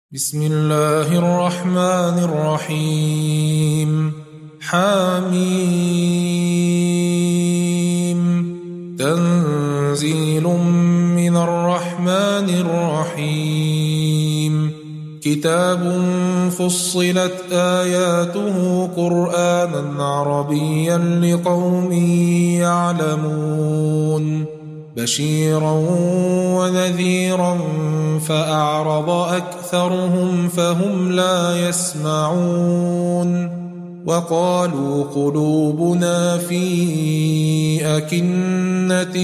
بسم الله الرحمن الرحيم حميم تنزيل من الرحمن الرحيم كتاب فصلت آياته قرآنا عربيا لقوم يعلمون بشيرا ونذيرا فأعرض أكثرهم فهم لا يسمعون وقالوا قلوبنا في أكنة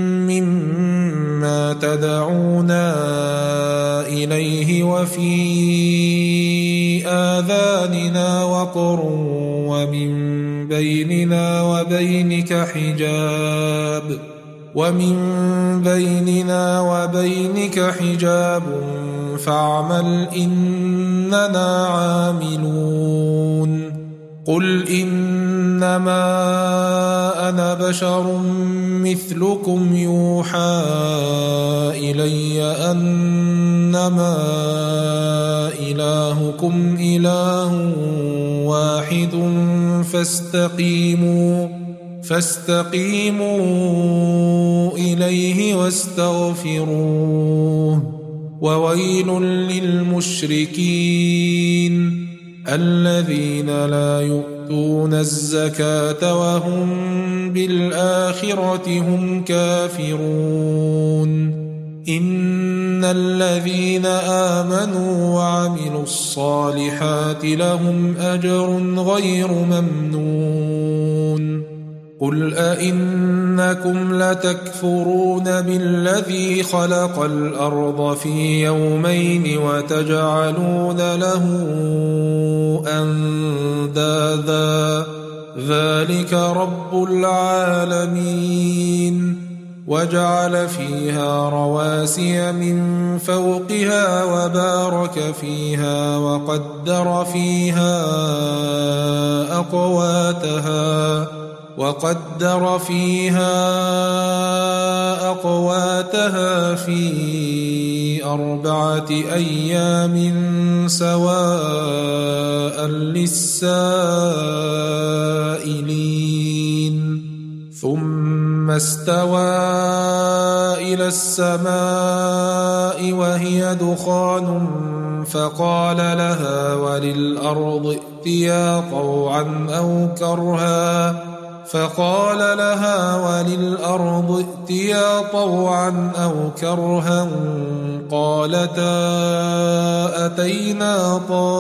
مما تدعونا إليه وفي آذاننا وقر ومن بيننا وبينك حجاب فاعمل إننا عاملون قل إنما أنا بشر مثلكم يوحى إلي أنما إلهكم إله واحد فاستقيموا إليه واستغفروه وويل للمشركين الذين لا يؤتون الزكاة وهم بالآخرة هم كافرون إن الذين آمنوا وعملوا الصالحات لهم أجر غير ممنون قل أئنكم لتكفرون بالذي خلق الأرض في يومين وتجعلون له أندادا ذلك رب العالمين وجعل فيها رواسي من فوقها وبارك فيها وقدر فيها أقواتها في 4 أيام سواء للسائلين ثم استوى إلى السماء وهي دخان فقال لها وللأرض ائتيا طوعا أو كرها قالتا أتينا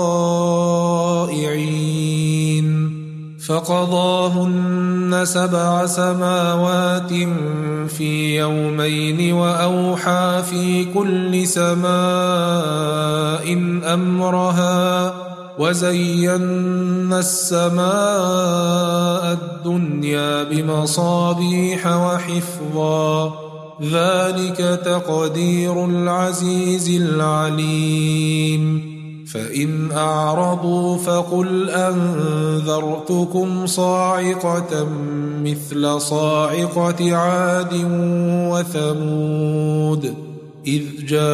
طائعين فقضاهن 7 سماوات في يومين وأوحى في كل سماء أمرها وزينا السماء الدنيا بمصابيح وحفظا ذلك تقدير العزيز العليم فإن أعرضوا فقل أنذرتكم صاعقة مثل صاعقة عاد وثمود إذ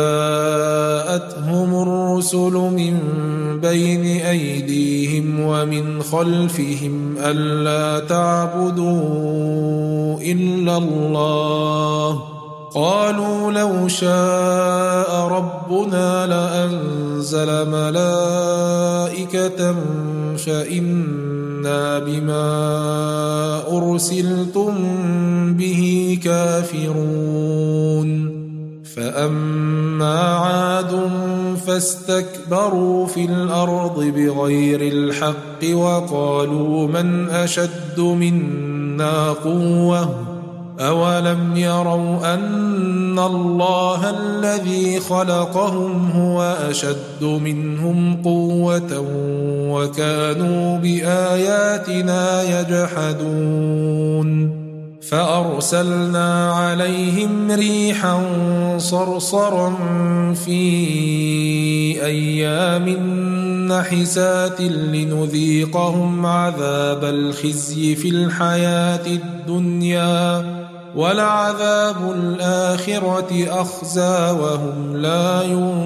جاءتهم الرسل من بين أيديهم ومن خلفهم ألا تعبدوا إلا الله قالوا لو شاء ربنا لأنزل ملائكة فإنا بما أرسلتم به كافرون فأما عاد فاستكبروا في الأرض بغير الحق وقالوا من أشد منا قوة أولم يروا أن الله الذي خلقهم هو أشد منهم قوة وكانوا بآياتنا يجحدون فأرسلنا عليهم ريحا صرصرا في أيام نحسات لنذيقهم عذاب الخزي في الحياة الدنيا ولعذاب الآخرة أخزى وهم لا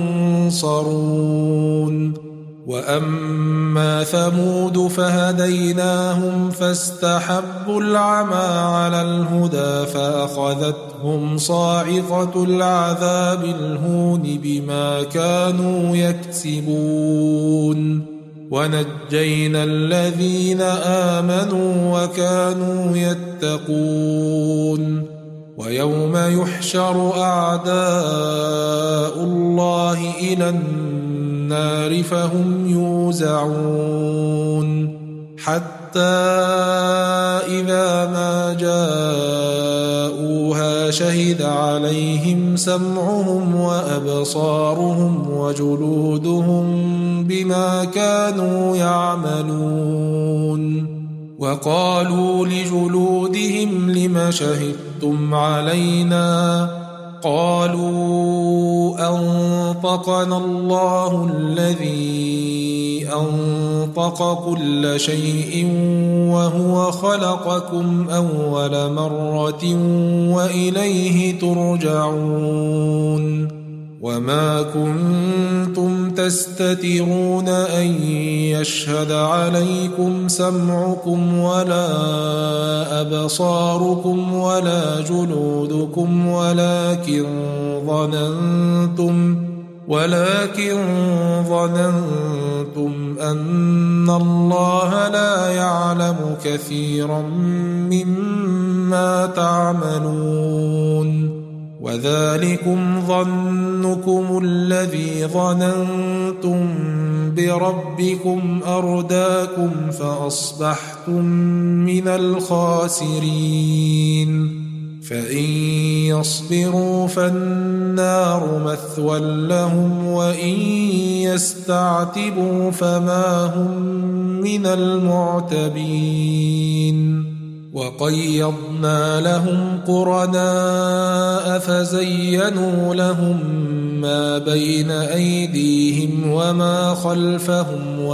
ينصرون وأما ثمود فهديناهم فاستحبوا العمى على الهدى فأخذتهم صاعقة العذاب الهون بما كانوا يكسبون ونجينا الذين آمنوا وكانوا يتقون ويوم يحشر أعداء الله إلى النار فهم يوزعون حتى إذا ما جاءوها شهد عليهم سمعهم وأبصارهم وجلودهم بما كانوا يعملون وقالوا لجلودهم لم شهدتم علينا قالوا أنطقنا الله الذي أنطق كل شيء وهو خلقكم أول مرة وإليه ترجعون وما كنتم تستترون أن يشهد عليكم سمعكم ولا أبصاركم ولا جلودكم ولكن ظننتم أن الله لا يعلم كثيرا مما تعملون وذلكم ظنكم الذي ظننتم بربكم أرداكم فأصبحتم من الخاسرين فإن يصبروا فالنار مثوى لهم وإن يستعتبوا فما هم من المعتبين وقيضنا لهم قرناء فزينوا لهم ما بين أيديهم وما خلفهم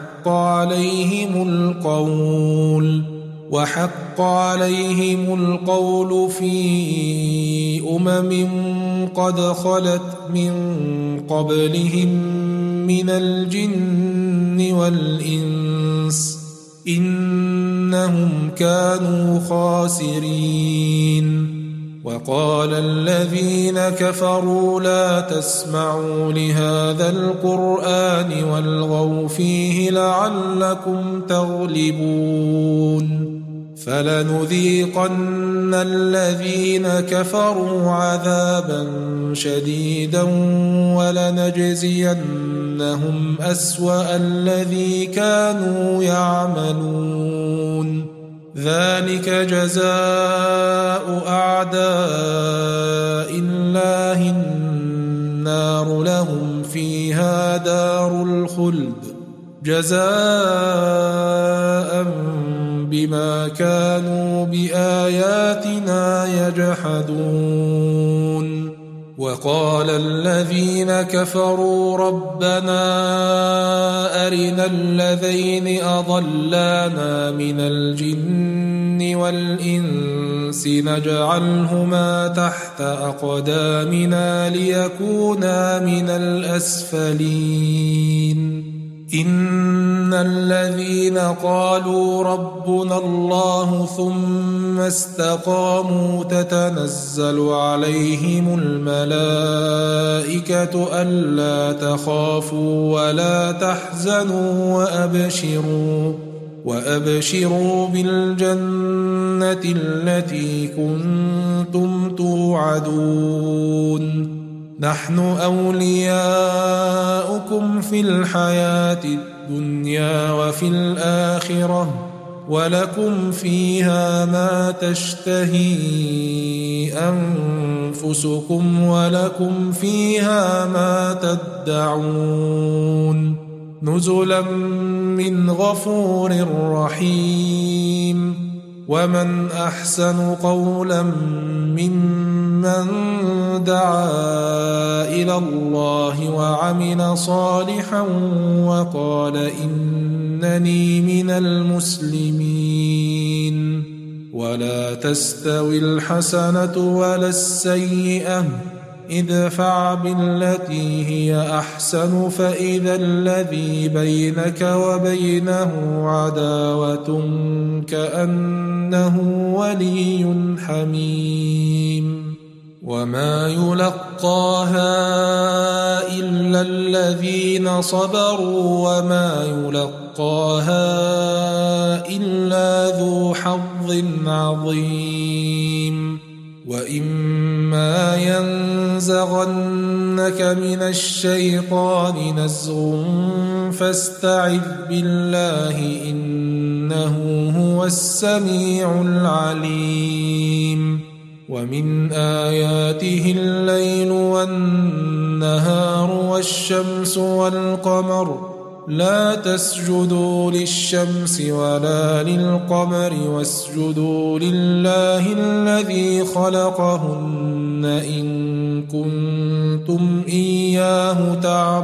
وحق عليهم القول في قد خلت من قبلهم من الجن والإنس إنهم كانوا خاسرين وقال الذين كفروا لا تسمعوا لهذا القرآن والغوا فيه لعلكم تغلبون فلنذيقن الذين كفروا عذابا شديدا ولنجزينهم أسوأ الذي كانوا يعملون ذلك جزاء أعداء الله النار لهم فيها دار الخلد جزاء بما كانوا بآياتنا يجحدون وقال الذين كفروا ربنا أرنا الذين أضلانا من الجن والإنس نجعلهما تحت أقدامنا ليكونا من الأسفلين إن الذين قالوا ربنا الله ثم استقاموا تتنزل عليهم الملائكة ألا تخافوا ولا تحزنوا وأبشروا بالجنة التي كنتم توعدون نحن أولياؤكم في الحياة الدنيا وفي الآخرة ولكم فيها ما تشتهي أنفسكم ولكم فيها ما تدعون نزلا من غفور رحيم ومن أحسن قولا ممن دعا إلى الله وعمل صالحا وقال إنني من المسلمين ولا تستوي الحسنة ولا السيئة ادفع بالتي هي أحسن فإذا الذي بينك وبينه عداوة كأنه ولي حميم وما يلقاها إلا الذين صبروا وما يلقاها إلا ذو حظ عظيم وإما ينزغنك من الشيطان نزغ فاستعذ بالله إنه هو السميع العليم ومن آياته الليل والنهار والشمس والقمر لا تسجدوا للشمس ولا للقمر واسجدوا لله الذي خلقهن إن كنتم إياه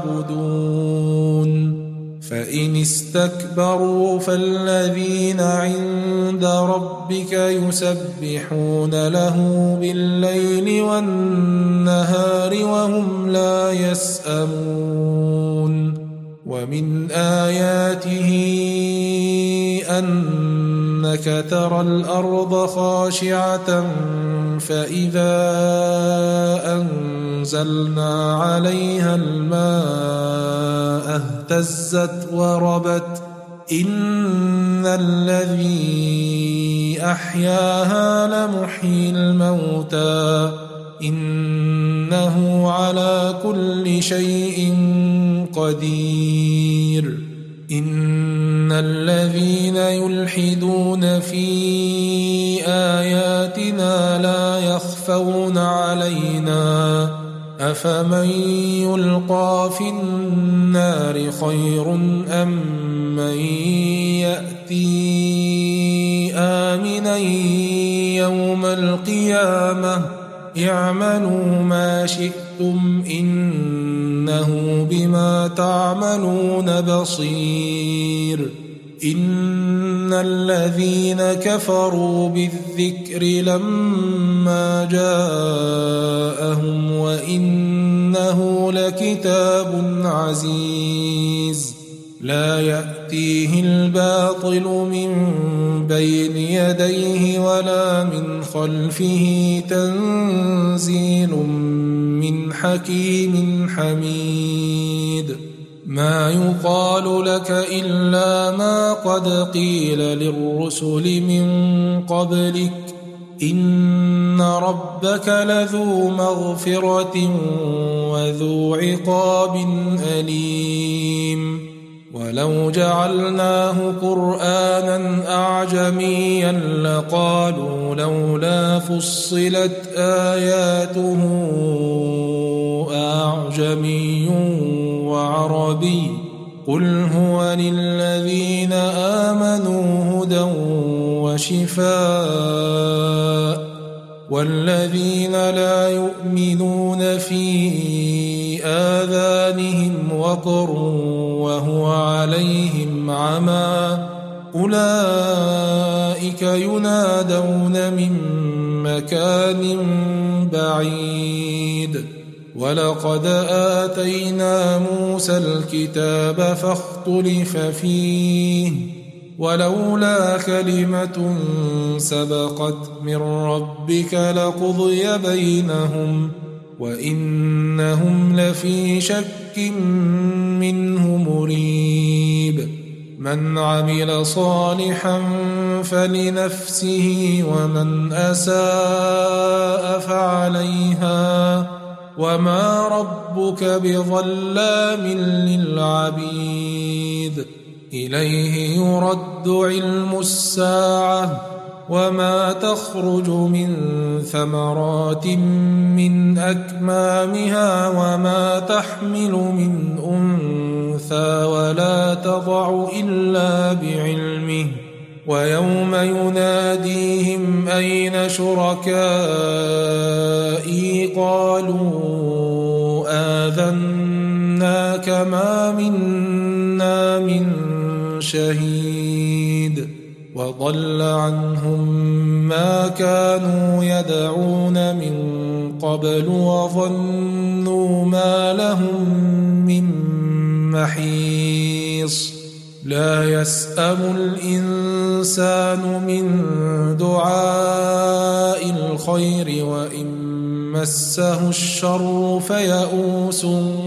تعبدون فإن استكبروا فالذين عند ربك يسبحون له بالليل والنهار وهم لا يسأمون ومن آياته أنك ترى الأرض خاشعة فإذا أنزلنا عليها الماء اهتزت وربت إن الذي أحياها لمحيي الموتى إنه على كل شيء قدير إن الذين يلحدون في آياتنا لا يخفون علينا أفمن يلقى في النار خير أم من يأتي آمنا يوم القيامة اعملوا ما شئتم إنه بما تعملون بصير إن الذين كفروا بالذكر لما جاءهم وإنه لكتاب عزيز لا يأتيه الباطل من بين يديه ولا من خلفه تنزيل من حكيم حميد ما يقال لك إلا ما قد قيل للرسل من قبلك إن ربك لذو مغفرة وذو عقاب أليم ولو جعلناه قرآنا أعجميا لقالوا لولا فصلت آياته أعجمي وعربي قل هو للذين آمنوا هدى وشفاء والذين لا يؤمنون في آذانهم وقر وهو عليهم عمى أولئك ينادون من مكان بعيد ولقد آتينا موسى الكتاب فاختلف فيه ولولا كلمة سبقت من ربك لقضي بينهم وإنهم لفي شك منه مريب من عمل صالحا فلنفسه ومن أساء فعليها وما ربك بظلام للعبيد إليه يرد علم الساعة وما تخرج من ثمرات من أكمامها وما تحمل من أنثى ولا تضع إلا بعلمه ويوم يناديهم أين شركائي قالوا آذناك ما منا من شهيد وضل عنهم ما كانوا يدعون من قبل وظنوا ما لهم من محيص لا يسأم الإنسان من دعاء الخير وإن مسه الشر فيئوس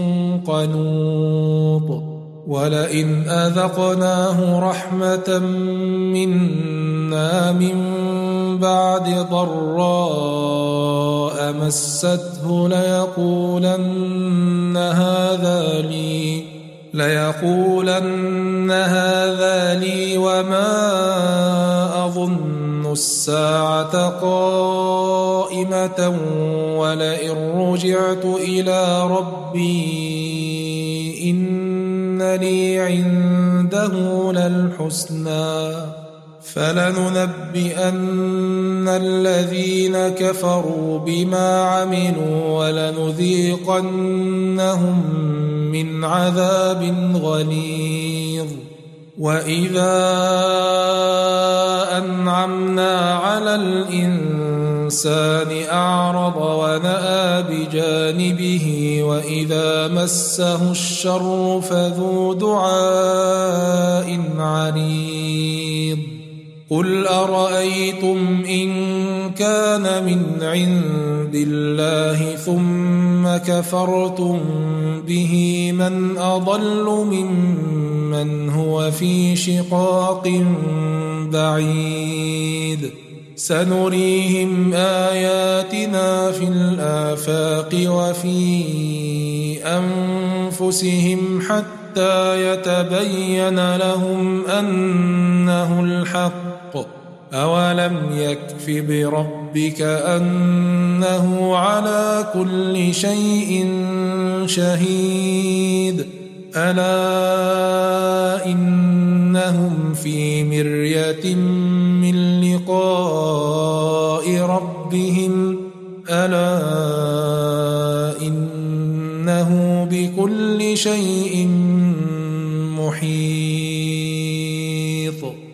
قنوط ولئن أذقناه رحمة منا من بعد ضراء مسته ليقولن هذا لي وما أظن الساعة قائمة ولئن رجعت إلى ربي إن لي عنده للحسنى فلننبئن الذين كفروا بما عملوا ولنذيقنهم من عذاب غليظ وإذا أنعمنا على الإنسان أعرض ونأى بجانبه وإذا مسه الشر فذو دعاء عريض قل أرأيتم إن كان من عند الله ثم كفرتم به من أضل ممن هو في شقاق بعيد سنريهم آياتنا في الآفاق وفي أنفسهم حتى يتبين لهم أنه الحق أولم يكف بربك أنه على كل شيء شهيد ألا إنهم في مرية من لقاء ربهم ألا إنه بكل شيء محيط